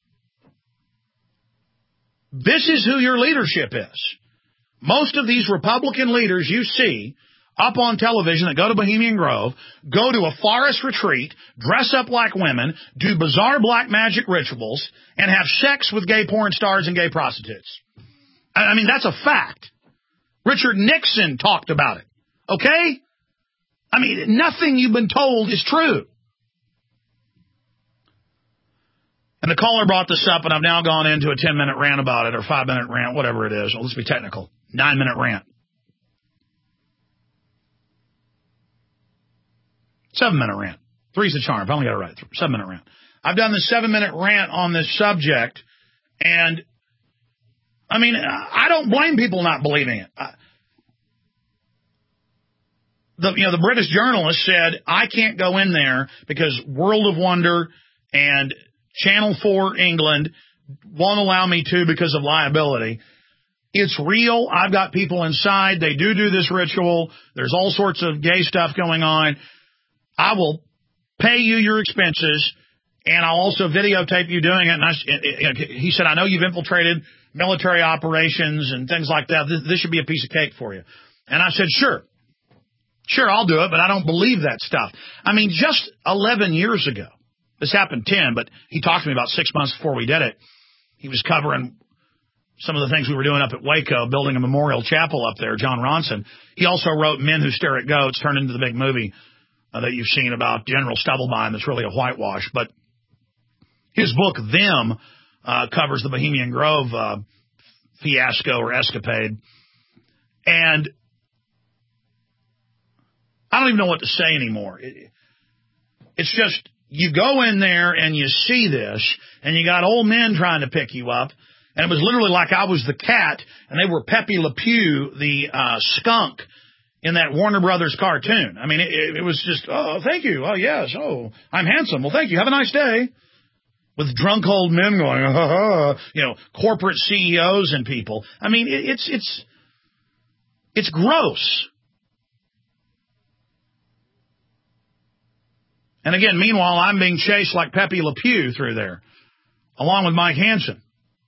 this is who your leadership is. Most of these Republican leaders you see up on television that go to Bohemian Grove, go to a forest retreat, dress up like women, do bizarre black magic rituals, and have sex with gay porn stars and gay prostitutes. I mean, that's a fact. Richard Nixon talked about it. Okay? I mean, nothing you've been told is true. And the caller brought this up, and I've now gone into a ten-minute rant about it, or five-minute rant, whatever it is. Well, let's be technical. Nine-minute rant. Seven-minute rant. Three's the charm. I only got it right. Seven-minute rant. I've done the seven-minute rant on this subject, and, I mean, I don't blame people not believing it. I, the, you know, the British journalist said, I can't go in there because World of Wonder and Channel four England won't allow me to because of liability. It's real. I've got people inside. They do do this ritual. There's all sorts of gay stuff going on. I will pay you your expenses, and I'll also videotape you doing it. And I, he said, I know you've infiltrated military operations and things like that. This, this should be a piece of cake for you. And I said, sure. Sure, I'll do it, but I don't believe that stuff. I mean, just eleven years ago, this happened ten, but he talked to me about six months before we did it. He was covering some of the things we were doing up at Waco, building a memorial chapel up there, John Ronson. He also wrote Men Who Stare at Goats, turned into the big movie uh, that you've seen about General Stubblebine that's really a whitewash. But his book, Them, uh, covers the Bohemian Grove uh, fiasco or escapade. And I don't even know what to say anymore. It, it's just, you go in there and you see this, and you got old men trying to pick you up, and it was literally like I was the cat, and they were Pepe Le Pew, the uh, skunk, in that Warner Brothers cartoon. I mean, it, it was just, oh, thank you. Oh, yes. Oh, I'm handsome. Well, thank you. Have a nice day. With drunk old men going, ha, ha, you know, corporate C E Os and people. I mean, it, it's it's it's gross. And again, meanwhile, I'm being chased like Pepe Le Pew through there, along with Mike Hansen.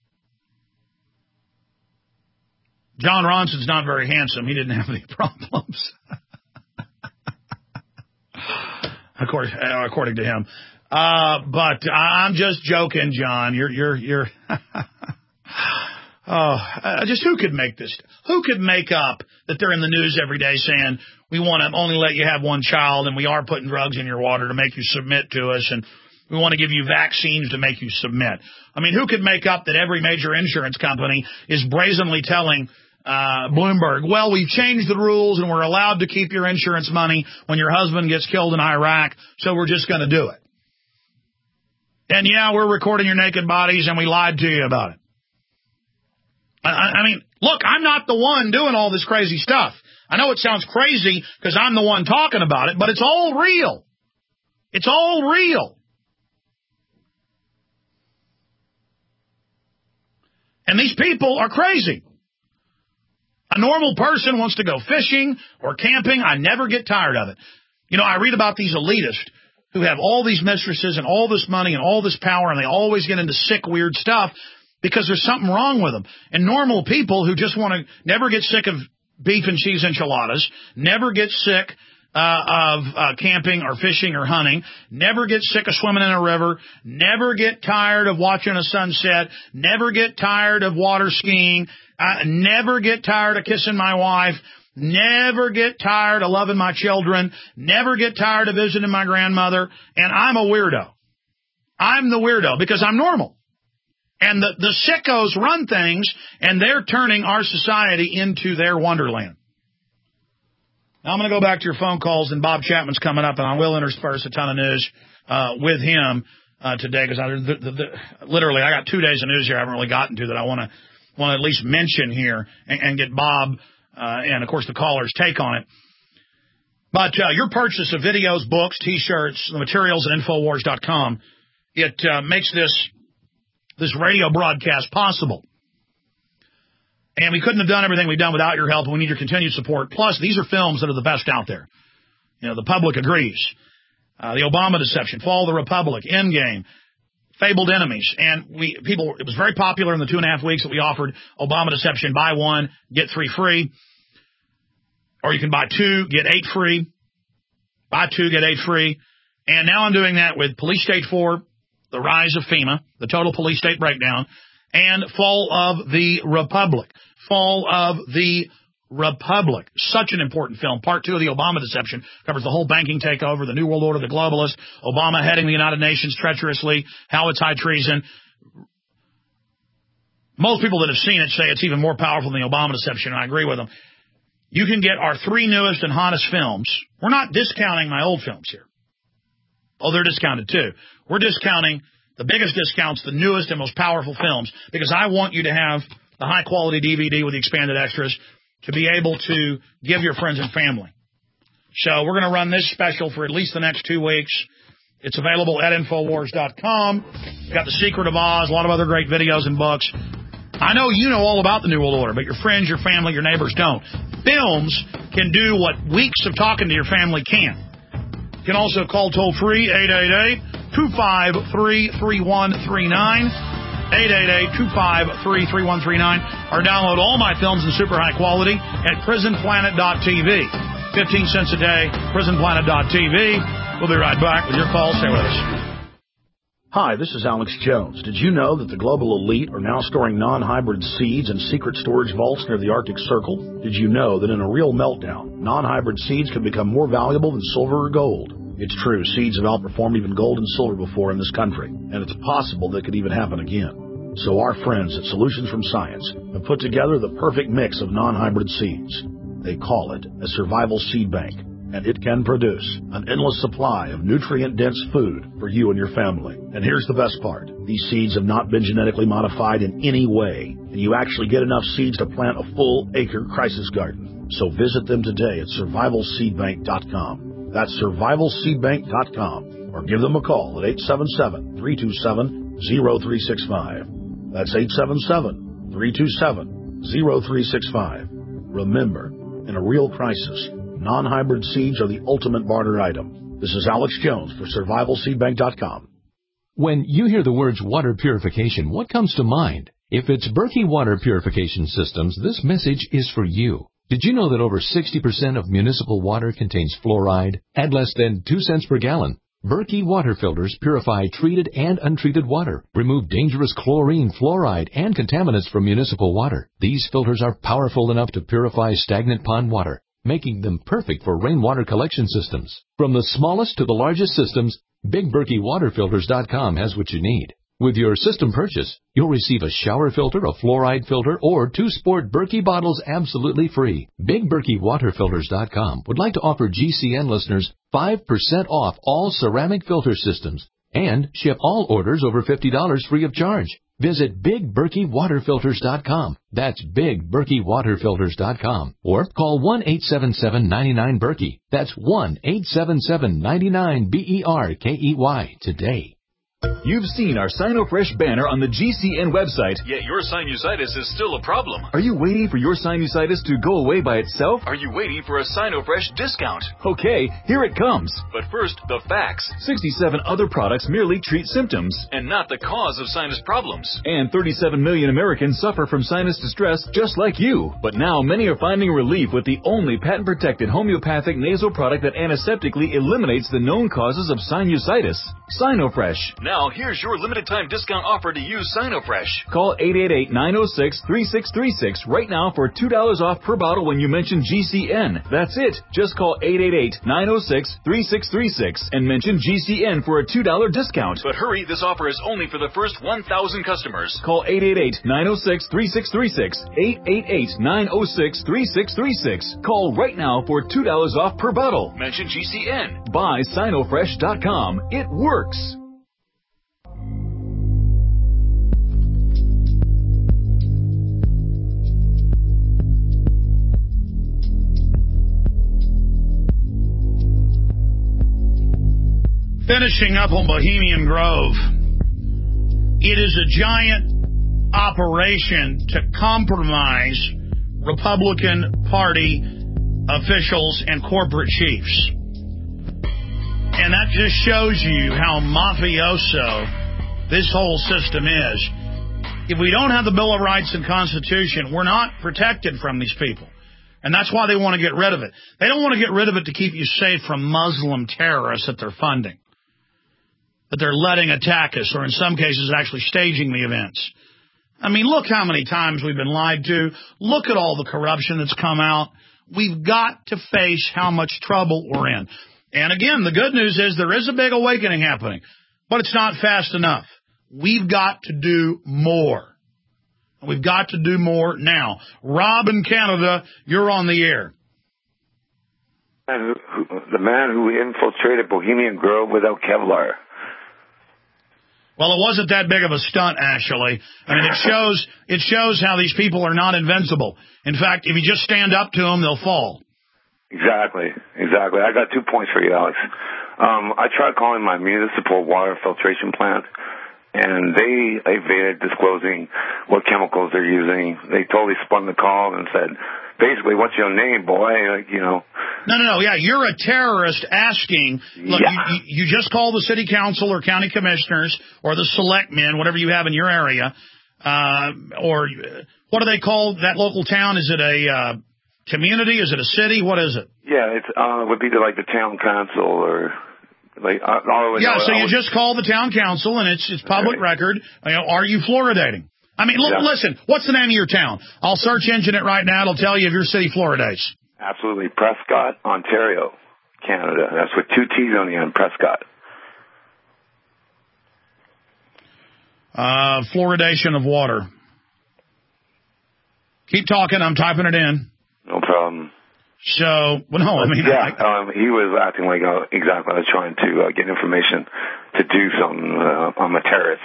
John Ronson's not very handsome. He didn't have any problems. of course, according to him. Uh, but I'm just joking, John. You're, you're, you're, oh, uh, just who could make this? Who could make up that they're in the news every day saying, we want to only let you have one child, and we are putting drugs in your water to make you submit to us, and we want to give you vaccines to make you submit. I mean, who could make up that every major insurance company is brazenly telling uh Bloomberg, well, we've changed the rules, and we're allowed to keep your insurance money when your husband gets killed in Iraq, so we're just going to do it. And, yeah, we're recording your naked bodies, and we lied to you about it. I, I mean, look, I'm not the one doing all this crazy stuff. I know it sounds crazy because I'm the one talking about it, but it's all real. It's all real. And these people are crazy. A normal person wants to go fishing or camping. I never get tired of it. You know, I read about these elitists who have all these mistresses and all this money and all this power, and they always get into sick, weird stuff because there's something wrong with them. And normal people who just want to never get sick of beef and cheese enchiladas, never get sick uh, of uh, camping or fishing or hunting, never get sick of swimming in a river, never get tired of watching a sunset, never get tired of water skiing, uh, never get tired of kissing my wife, never get tired of loving my children, never get tired of visiting my grandmother, and I'm a weirdo. I'm the weirdo because I'm normal. And the, the sickos run things, and they're turning our society into their wonderland. Now, I'm going to go back to your phone calls, and Bob Chapman's coming up, and I will intersperse a ton of news uh, with him uh, today because I the, the, the, literally I got two days of news here I haven't really gotten to that I want to want to at least mention here and, and get Bob uh, and, of course, the caller's take on it. But uh, your purchase of videos, books, T-shirts, the materials at Infowars dot com, it uh, makes this this radio broadcast possible. And we couldn't have done everything we've done without your help, and we need your continued support. Plus, these are films that are the best out there. You know, the public agrees. Uh, the Obama Deception, Fall of the Republic, Endgame, Fabled Enemies. And we people, it was very popular in the two and a half weeks that we offered Obama Deception, buy one, get three free. Or you can buy two, get eight free. Buy two, get eight free. And now I'm doing that with Police State four, The Rise of FEMA, the Total Police State Breakdown, and Fall of the Republic, Fall of the Republic. Such an important film. Part two of the Obama deception covers the whole banking takeover, the New World Order, the globalists, Obama heading the United Nations treacherously, how it's high treason. Most people that have seen it say it's even more powerful than the Obama deception, and I agree with them. You can get our three newest and hottest films. We're not discounting my old films here. Oh, they're discounted too. We're discounting the biggest discounts, the newest and most powerful films, because I want you to have the high-quality D V D with the expanded extras to be able to give your friends and family. So we're going to run this special for at least the next two weeks. It's available at Infowars dot com. We've got The Secret of Oz, a lot of other great videos and books. I know you know all about the New World Order, but your friends, your family, your neighbors don't. Films can do what weeks of talking to your family can't. You can also call toll-free eight eight eight, two five three, three one three nine, eight eight eight, two five three, three one three nine, or download all my films in super high quality at prison planet dot t v. fifteen cents a day, prison planet dot t v. We'll be right back with your call. Stay with us. Hi, this is Alex Jones. Did you know that the global elite are now storing non-hybrid seeds in secret storage vaults near the Arctic Circle? Did you know that in a real meltdown, non-hybrid seeds can become more valuable than silver or gold? It's true, seeds have outperformed even gold and silver before in this country, and it's possible that could even happen again. So our friends at Solutions from Science have put together the perfect mix of non-hybrid seeds. They call it a survival seed bank, and it can produce an endless supply of nutrient-dense food for you and your family. And here's the best part. These seeds have not been genetically modified in any way, and you actually get enough seeds to plant a full acre crisis garden. So visit them today at survival seed bank dot com. That's survival seed bank dot com, or give them a call at eight seven seven, three two seven, zero three six five. That's eight seven seven, three two seven, zero three six five. Remember, in a real crisis, non-hybrid seeds are the ultimate barter item. This is Alex Jones for survival seed bank dot com. When you hear the words water purification, what comes to mind? If it's Berkey Water Purification Systems, this message is for you. Did you know that over sixty percent of municipal water contains fluoride at less than two cents per gallon? Berkey water filters purify treated and untreated water, remove dangerous chlorine, fluoride, and contaminants from municipal water. These filters are powerful enough to purify stagnant pond water, making them perfect for rainwater collection systems. From the smallest to the largest systems, Big Berkey Water Filters dot com has what you need. With your system purchase, you'll receive a shower filter, a fluoride filter, or two sport Berkey bottles absolutely free. Big Berkey Water Filters dot com would like to offer G C N listeners five percent off all ceramic filter systems and ship all orders over fifty dollars free of charge. Visit Big Berkey Water Filters dot com. That's Big Berkey Water Filters dot com. Or call one eight seven seven, nine nine, Berkey. That's one eight seven seven, nine nine, B E R K E Y today. You've seen our SinoFresh banner on the G C N website, yet your sinusitis is still a problem. Are you waiting for your sinusitis to go away by itself? Are you waiting for a SinoFresh discount? Okay, here it comes. But first, the facts. sixty-seven other products merely treat symptoms and not the cause of sinus problems. And thirty-seven million Americans suffer from sinus distress just like you. But now many are finding relief with the only patent-protected homeopathic nasal product that antiseptically eliminates the known causes of sinusitis. SinoFresh. Now, here's your limited-time discount offer to use SinoFresh. Call eight eight eight, nine oh six, three six three six right now for two dollars off per bottle when you mention G C N. That's it. Just call eight eight eight, nine oh six, three six three six and mention G C N for a two dollars discount. But hurry, this offer is only for the first one thousand customers. Call eight eight eight, nine oh six, three six three six, eight eight eight, nine oh six, three six three six. Call right now for two dollars off per bottle. Mention G C N. Buy Sino Fresh dot com. It works. Finishing up on Bohemian Grove, it is a giant operation to compromise Republican Party officials and corporate chiefs. And that just shows you how mafioso this whole system is. If we don't have the Bill of Rights and Constitution, we're not protected from these people. And that's why they want to get rid of it. They don't want to get rid of it to keep you safe from Muslim terrorists that they're funding, that they're letting attack us, or in some cases actually staging the events. I mean, look how many times we've been lied to. Look at all the corruption that's come out. We've got to face how much trouble we're in. And again, the good news is there is a big awakening happening, but it's not fast enough. We've got to do more. We've got to do more now. Rob in Canada, you're on the air. And who, the man who infiltrated Bohemian Grove without Kevlar. Well, it wasn't that big of a stunt, actually. I mean, it shows it shows how these people are not invincible. In fact, if you just stand up to them, they'll fall. Exactly, exactly. I got two points for you, Alex. Um, I tried calling my municipal water filtration plant, and they evaded disclosing what chemicals they're using. They totally spun the call and said, basically, what's your name, boy? Like, you know. No, no, no. Yeah, you're a terrorist asking. Look, yeah. you, you just call the city council or county commissioners or the selectmen, whatever you have in your area, uh, or what do they call that local town? Is it a uh, community? Is it a city? What is it? Yeah, it's uh, would be the, like the town council or. Like, uh, all yeah, know, so you was, just call the town council, and it's it's public right. record. You know, are you fluoridating? I mean, look, yeah. listen, what's the name of your town? I'll search engine it right now. It'll tell you if your city fluoridates. Absolutely. Prescott, Ontario, Canada. That's with two T's on the end, Prescott. Uh, fluoridation of water. Keep talking. I'm typing it in. No problem. So, well, no, I mean... Yeah, I, um, he was acting like, uh, exactly, I was trying to uh, get information to do something. Uh, I'm a terrorist.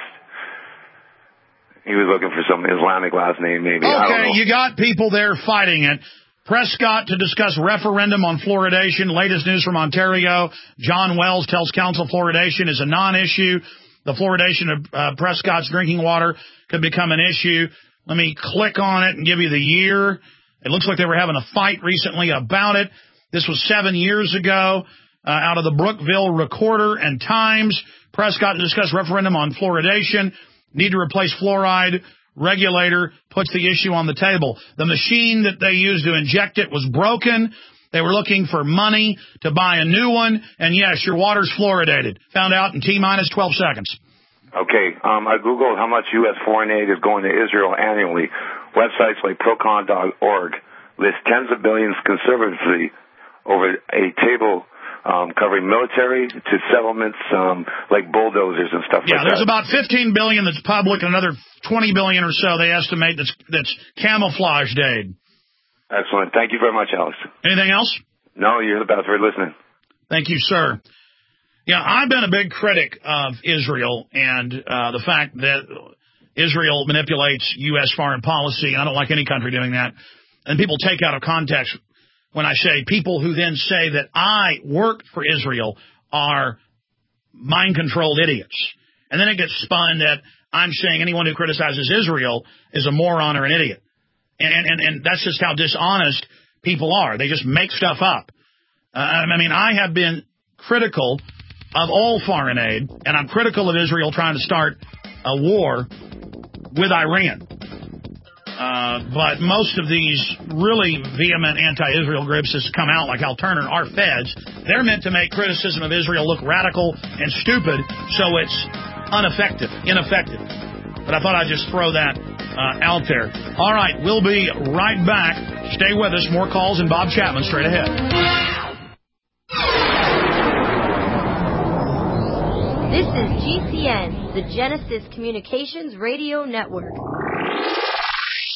He was looking for some Islamic last name, maybe. Okay, I don't know. You got people there fighting it. Prescott to discuss referendum on fluoridation. Latest news from Ontario. John Wells tells council fluoridation is a non-issue. The fluoridation of uh, Prescott's drinking water could become an issue. Let me click on it and give you the year. It looks like they were having a fight recently about it. This was seven years ago uh, out of the Brookville Recorder and Times. Prescott to discuss referendum on fluoridation. Need to replace fluoride. Regulator puts the issue on the table. The machine that they used to inject it was broken. They were looking for money to buy a new one. And, yes, your water's fluoridated. Found out in T-minus twelve seconds. Okay, um, I Googled how much U S foreign aid is going to Israel annually. Websites like Procon dot org list tens of billions conservatively over a table um, covering military to settlements um, like bulldozers and stuff yeah, like that. Yeah, there's about fifteen billion dollars that's public and another twenty billion dollars or so they estimate that's, that's camouflaged aid. Excellent. Thank you very much, Alex. Anything else? No, you're the best for listening. Thank you, sir. Yeah, I've been a big critic of Israel and uh, the fact that Israel manipulates U S foreign policy. I don't like any country doing that. And people take out of context when I say people who then say that I worked for Israel are mind-controlled idiots. And then it gets spun that I'm saying anyone who criticizes Israel is a moron or an idiot. And, and, and that's just how dishonest people are. They just make stuff up. Uh, I mean, I have been critical of all foreign aid, and I'm critical of Israel trying to start a war with Iran. Uh, but most of these really vehement anti-Israel groups has come out, like Al Turner, are feds. They're meant to make criticism of Israel look radical and stupid, so it's ineffective, ineffective. But I thought I'd just throw that uh, out there. All right, we'll be right back. Stay with us. More calls and Bob Chapman straight ahead. This is G C N, the Genesis Communications Radio Network.